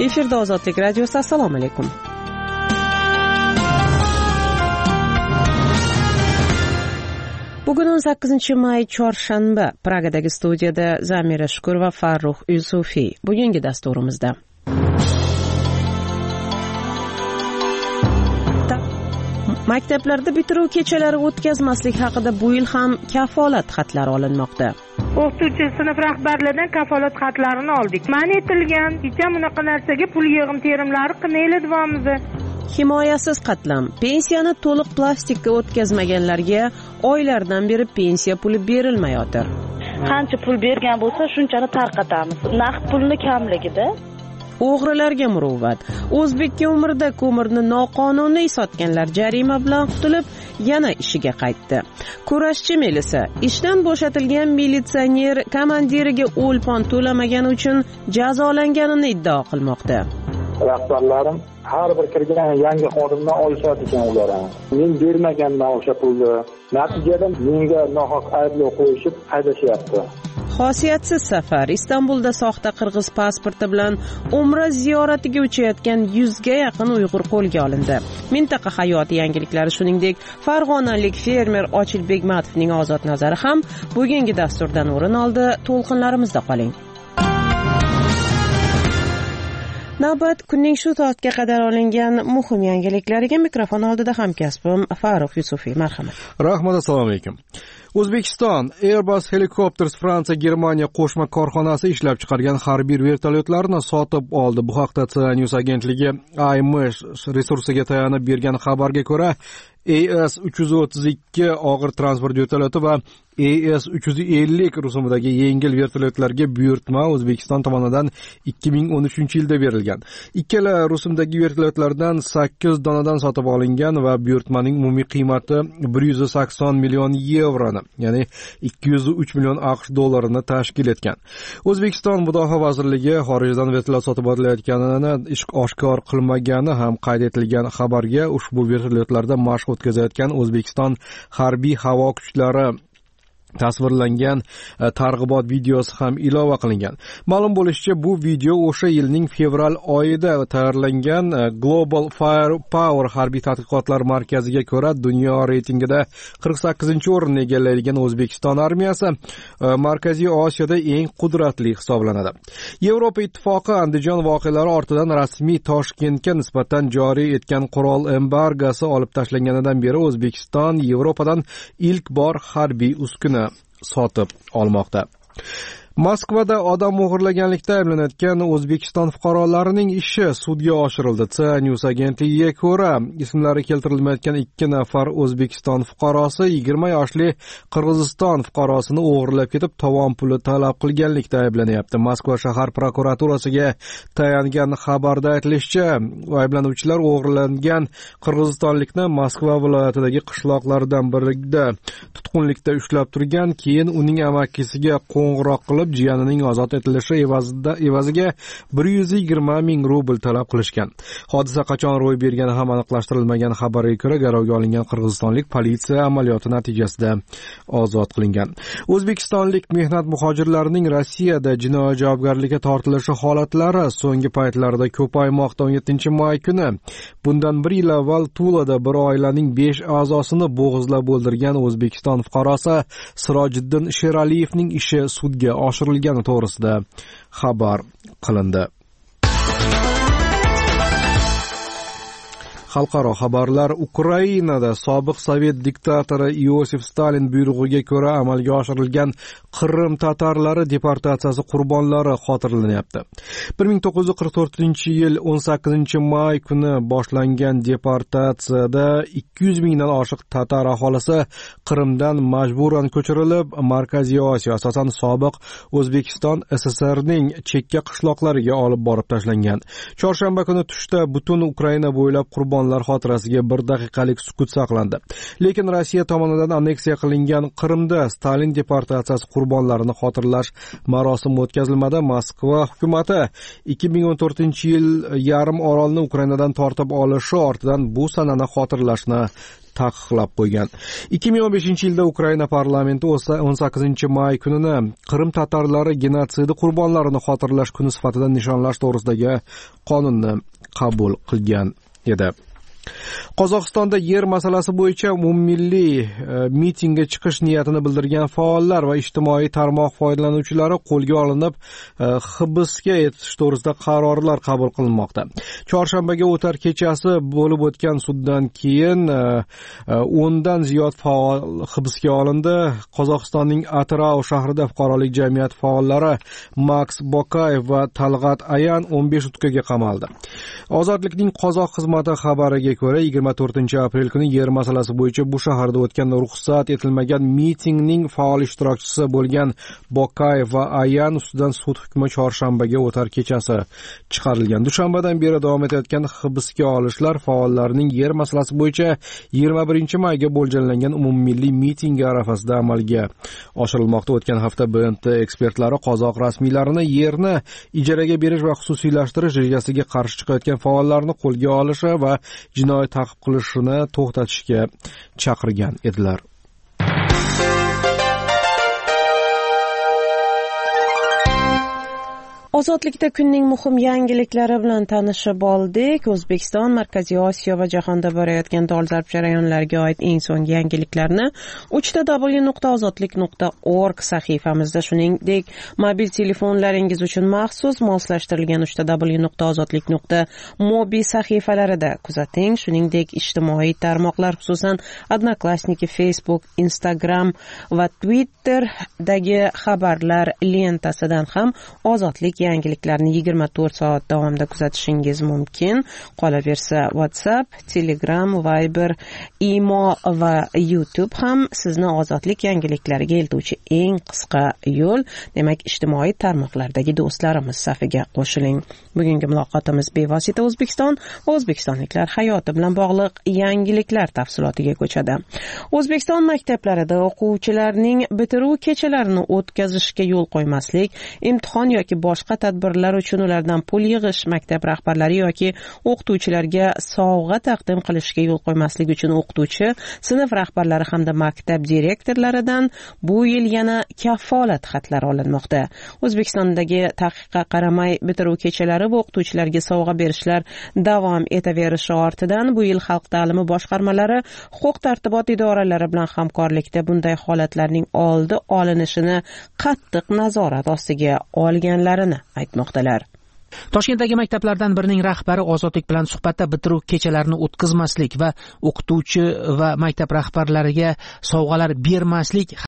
Efirda Ozodlik radiosi. Assalomu alaykum. Bugun 18-may chorshanba. Pragadagi studiyada Zamira Shukur va Farruh Yusufiy. Bugungi dasturimizda maktablarda bitiruv kechalari o'tkazmaslik haqida bu yil ham kafolat xatlari olinmoqda. O'qituvchi sinf rahbarlaridan kafolat xatlarini oldik. Man etilgan, kecha bunaqa narsaga pul yig'im-terimlari qilmayli davomida. Himoyasiz qatlam. Pensiyani to'liq plastikka o'tkazmaganlarga oylardan beri pensiya puli berilmayotir. Qancha pul bergan bo'lsa, shunchani tarqatamiz. Naqd pulni kamligida. O'g'rilarga muruvvat. O'zbekka umrda ko'mirni noqonuniy sotganlar jarima bilan qutulib, yana ishiga qaytdi. Kurashchi Melisa ishdan bo'shatilgan militsioner komandiriga o'lpon to'lamagani uchun jazolanganini iddao qilmoqda. Rahbarlarim har bir kirgan yangi xodimdan olishar ekan ular. Men bermaganman o'sha pulni. Natijada menga nohaq ayblov qo'yishib haydashyapti. Xosiyatsiz safar. Istanbulda soxta qirg'iz pasporti bilan umra ziyoratiga uchayotgan 100 ga yaqin Uyg'ur qo'lga olindi. Mintaqa hayoti yangiliklari, shuningdek, farg'onalik fermer Ochil Begmatovning ozod nazari ham bugungi dasturdan o'rin oldi. To'lqinlarimizda qoling. Navbat kunning shu soatga qadar olingan muhim yangiliklariga mikrofon oldida hamkasbim Farruh Yusufiy. Marhamat. Rahmat, assalomu alaykum. O'zbekiston Airbus Helicopters Fransiya Germaniya qo'shma korxonasi ishlab chiqargan harbiy vertolyotlarni sotib oldi. Bu haqda CNews agentligi AIMESH resursiga tayanib bergan xabarga ko'ra, AS-332 og'ir transport vertolyoti va AS-350 rusumidagi yengil vertolyotlarga buyurtma O'zbekiston tomonidan 2013-yilda berilgan. Ikkala rusumdagi vertolyotlardan 8 donadan sotib olingan va buyurtmaning umumiy qiymati 180 million yevroni, ya'ni 203 million AQSh dollarini tashkil etgan. O'zbekiston Mudofaa vazirligi xorijdan vertolyot sotib olayotganini oshkor qilmagani ham qayd etilgan xabarga ushbu vertolyotlarda mashq o'tkazayotgan O'zbekiston harbiy havo kuchlari tasvirlangan targ'ibot videosi ham ilova qilingan. Ma'lum bo'lishicha, bu video o'sha yilning fevral oyida tayyorlangan Global Firepower harbiy tadqiqotlar markaziga ko'ra dunyo reytingida 48-o'rinni egallaydigan O'zbekiston armiyasi Markaziy Osiyoda eng qudratli hisoblanadi. Yevropa ittifoqi Andijon voqealari ortidan rasmiy Toshkentga nisbatan joriy etgan qurol embargosi olib tashlanganidan beri O'zbekiston Yevropadan ilk bor harbiy uskuna sotib olmoqda. Moskvada odam o'g'irlaganlikda ayblanayotgan O'zbekiston fuqarolarining ishi sudga oshirildi. CNews agentligiga ko'ra, ismlari keltirilmayotgan 2 nafar O'zbekiston fuqarosi 20 yoshli Qirg'iziston fuqarosini o'g'irlab ketib, tovon puli talab qilganlikda ayblanyapti. Moskva shahar prokuraturasiga tayangan xabarda aytilishicha, ayblanuvchilar o'g'irlangan qirg'izistonlikni Moskva viloyatidagi qishloqlardan birida tutqunlikda ushlab turgan, keyin uning amakisiga qo'ng'iroq qilib jiyanining ozod etilishi evaziga 120 ming rubl talab qilishgan. Hodisa qachon ro'y bergani ham aniqlashtirilmagan. Xabarga ko'ra, garovga olingan qirg'izistonlik politsiya amaliyoti natijasida ozod qilingan. O'zbekistonlik mehnat muhojirlarining Rossiyada jinoiy javobgarlikka tortilishi holatlari so'nggi paytlarda ko'paymoqda. 17-may kuni bundan bir yil avval Tulada bir oilaning 5 a'zosini bo'g'izlab o'ldirgan O'zbekiston fuqarosi Sirojiddin Sheraliyevning ishi sudga oshirilgani to'g'risida xabar qilindi. Xalqaro xabarlar. Ukrainada sobiq sovet diktatori Iosif Stalin buyrug'iga ko'ra amalga oshirilgan Qrim tatarlari deportatsiyasi qurbonlari xotirlanyapti. 1944-yil 18-may kuni boshlangan deportatsiyada 200 mingdan oshiq tatar aholisi Qrimdan majburan ko'chirilib, Markaziy Osiyo, asosan sobiq O'zbekiston SSRning chekka qishloqlariga olib borib tashlangan. Chorshanba kuni tushda butun Ukraina bo'ylab qurbonlar qurbonlar xotirasiga 1 daqiqalik sukut saqlandi. Lekin Rossiya tomonidan anneksiya qilingan Qrimda Stalin deportatsiyasi qurbonlarini xotirlash marosimi o'tkazilmadi. Moskva hukumati 2014-yil yarim orolni Ukrainadan tortib olishi ortidan bu sanani xotirlashni taqiqlab qo'ygan. 2015-yilda Ukraina parlamenti 18-may kunini Qrim tatarlari genotsidi qurbonlarini xotirlash kuni sifatida nishonlash to'g'risidagi qonunni qabul qilgan edi. Qozog'istonda yer masalasi bo'yicha umummilliy mitingga chiqish niyatini bildirgan faollar va ijtimoiy tarmoq foydalanuvchilari qo'lga olinib, hibsga etish to'g'risida qarorlar qabul qilinmoqda. Chorshanbaga o'tar kechasi bo'lib o'tgan suddan keyin 10 dan ziyod faol hibsga olindi. Qozog'istonning Atrau shahrida fuqarolik jamiyati faollari Max Bokayev va Talg'at Ayan 15 sutkaga qamaldi. Ozodlikning qozoq xizmati xabariga ko'ra 24-aprel kuni yer masalasi bo'yicha bu shaharda o'tgan ruxsat etilmagan mitingning faol ishtirokchisi bo'lgan Bokayev va Ayan ustidan sud hukmi chorshanbaga o'tar kechasi chiqarilgan. Dushanbadan beri davom etayotgan hibsga olishlar faollarning yer masalasi bo'yicha 21-mayga mo'ljallangan umummilliy mitingi arafasida amalga oshirilmoqda. O'tgan hafta BNT ekspertlari qozoq rasmiylarini yerni ijaraga berish va xususiylashtirish rejasiga qarshi chiqayotgan faollarni qo'lga olishi va jinoiy ta'qib qilishini to'xtatishga chaqirgan edilar. Ozodlikda kunning muhim yangiliklari bilan tanishib oldik. O'zbekiston, Markaziy Osiyo va jahonda borayotgan dolzarb jarayonlarga oid eng so'nggi yangiliklarni www.ozodlik.org sahifamizda, shuningdek mobil telefonlaringiz uchun maxsus moslashtirilgan www.ozodlik.mobi sahifalarida kuzating. Shuningdek, ijtimoiy tarmoqlar, xususan Odnoklassniki, Facebook, Instagram va Twitter'dagi xabarlar lentasidan ham ozodlik yangiliklarni 24 soat davomida kuzatishingiz mumkin. Qolaversa WhatsApp, Telegram, Viber, Imo va YouTube ham sizni ozodlik yangiliklariga eltuvchi eng qisqa yo'l. Demak, ijtimoiy tarmoqlardagi do'stlarimiz safiga qo'shiling. Bugungi muloqotimiz bevosita O'zbekiston va o'zbekistonliklar hayoti bilan bog'liq yangiliklar tafsilotiga ko'chadi. O'zbekiston maktablarida o'quvchilarning bitiruv kechalarini o'tkazishga yo'l qo'ymaslik, imtihon yoki boshqa tadbirlar uchun ulardan pul yig'ish, maktab rahbarlari yoki o'qituvchilarga sovg'a taqdim qilishga yo'l qo'ymaslik uchun o'qituvchi, sinf rahbarlari hamda maktab direktorlaridan bu yil yana kafolat xatlari olinmoqda. O'zbekistondagi taqiqqa qaramay bitiruv kechalari va o'qituvchilarga sovg'a berishlar davom etaverishi ortidan bu yil xalq ta'limi boshqarmalari huquq-tartibot idoralari bilan hamkorlikda bunday holatlarning oldi olinishini qattiq nazorat ostiga olganlarini aytmoqdalar. Toshkentdagi maktablardan birining rahbari Ozodlik bilan suhbatda bitiruv kechalarini o'tkazmaslik va o'qituvchi va maktab rahbarlariga sovg'alar bermaslik